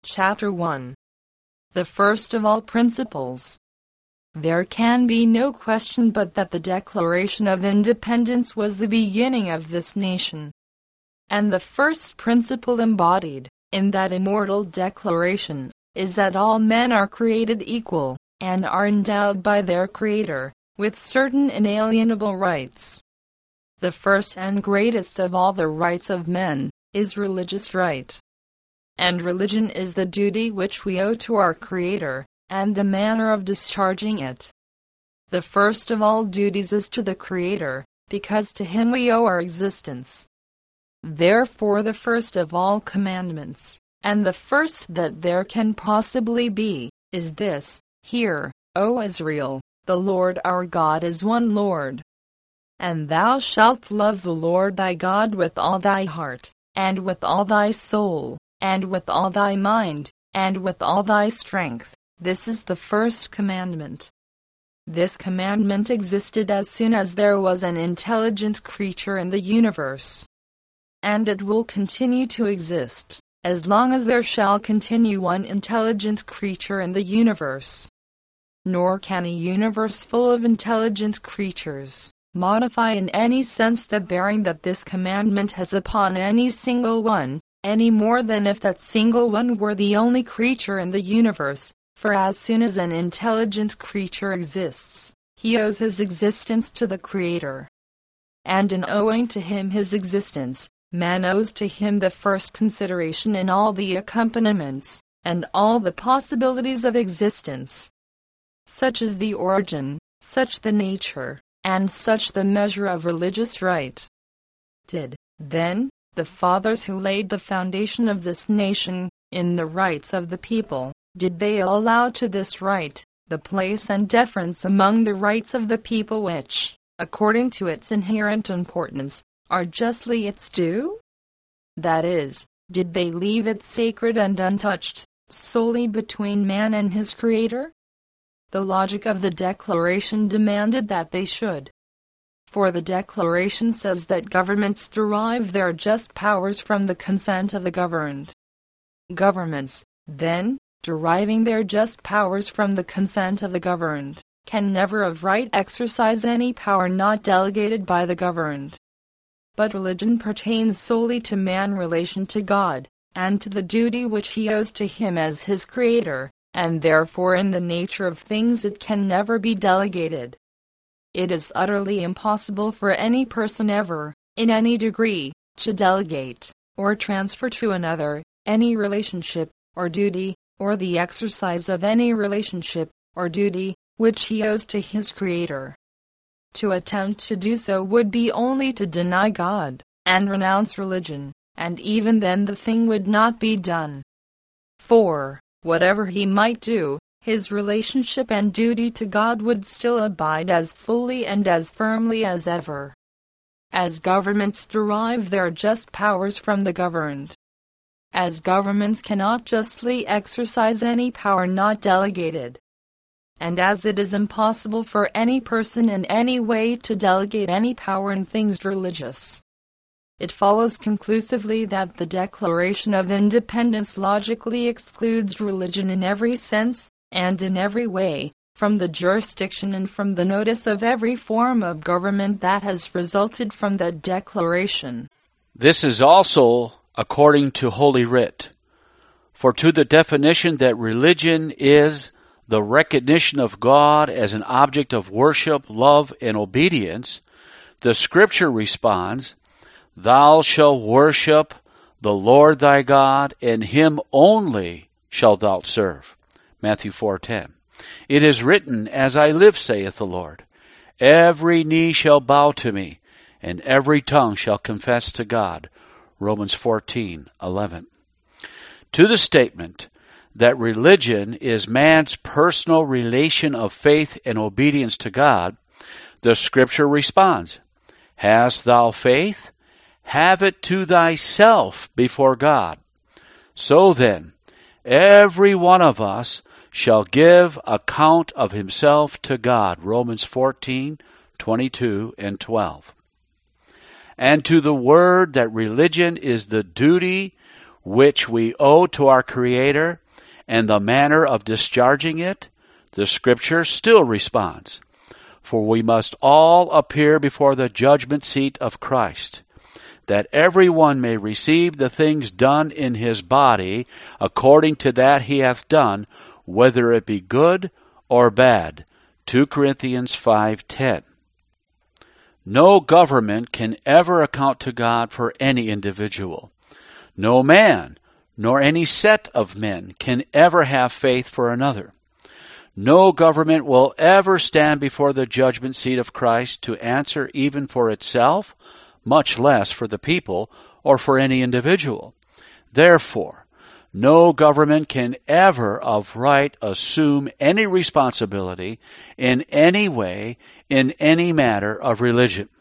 Chapter 1. The first of all principles. There can be no question but that the Declaration of Independence was the beginning of this nation. And the first principle embodied in that immortal declaration is that all men are created equal, and are endowed by their Creator with certain inalienable rights. The first and greatest of all the rights of men is religious right. And religion is the duty which we owe to our Creator, and the manner of discharging it. The first of all duties is to the Creator, because to Him we owe our existence. Therefore the first of all commandments, and the first that there can possibly be, is this: Hear, O Israel, the Lord our God is one Lord. And thou shalt love the Lord thy God with all thy heart, and with all thy soul, and with all thy mind, and with all thy strength. This is the first commandment. This commandment existed as soon as there was an intelligent creature in the universe. And it will continue to exist, as long as there shall continue one intelligent creature in the universe. Nor can a universe full of intelligent creatures modify in any sense the bearing that this commandment has upon any single one, any more than if that single one were the only creature in the universe, for as soon as an intelligent creature exists, he owes his existence to the Creator. And in owing to him his existence, man owes to him the first consideration in all the accompaniments, and all the possibilities of existence. Such is the origin, such the nature, and such the measure of religious right. Did, then, the fathers who laid the foundation of this nation, in the rights of the people, did they allow to this right the place and deference among the rights of the people which, according to its inherent importance, are justly its due? That is, did they leave it sacred and untouched, solely between man and his Creator? The logic of the Declaration demanded that they should. For the Declaration says that governments derive their just powers from the consent of the governed. Governments, then, deriving their just powers from the consent of the governed, can never of right exercise any power not delegated by the governed. But religion pertains solely to man's relation to God, and to the duty which he owes to him as his Creator, and therefore in the nature of things it can never be delegated. It is utterly impossible for any person ever, in any degree, to delegate, or transfer to another, any relationship, or duty, or the exercise of any relationship, or duty, which he owes to his Creator. To attempt to do so would be only to deny God, and renounce religion, and even then the thing would not be done. For, whatever he might do, his relationship and duty to God would still abide as fully and as firmly as ever. As governments derive their just powers from the governed. As governments cannot justly exercise any power not delegated. And as it is impossible for any person in any way to delegate any power in things religious, it follows conclusively that the Declaration of Independence logically excludes religion in every sense, and in every way, from the jurisdiction and from the notice of every form of government that has resulted from the Declaration. This is also according to Holy Writ. For to the definition that religion is the recognition of God as an object of worship, love, and obedience, the Scripture responds, Thou shalt worship the Lord thy God, and him only shalt thou serve. Matthew 4:10. It is written, As I live, saith the Lord, every knee shall bow to me, and every tongue shall confess to God. Romans 14:11. To the statement that religion is man's personal relation of faith and obedience to God, the Scripture responds, Hast thou faith? Have it to thyself before God. So then, every one of us shall give account of himself to God. Romans 14:22 and 12. And to the word that religion is the duty which we owe to our Creator, and the manner of discharging it, the Scripture still responds. For we must all appear before the judgment seat of Christ, that every one may receive the things done in his body according to that he hath done, whether it be good or bad. 2 Corinthians 5:10. No government can ever account to God for any individual. No man, nor any set of men, can ever have faith for another. No government will ever stand before the judgment seat of Christ to answer even for itself, much less for the people or for any individual. Therefore, no government can ever of right assume any responsibility in any way in any matter of religion.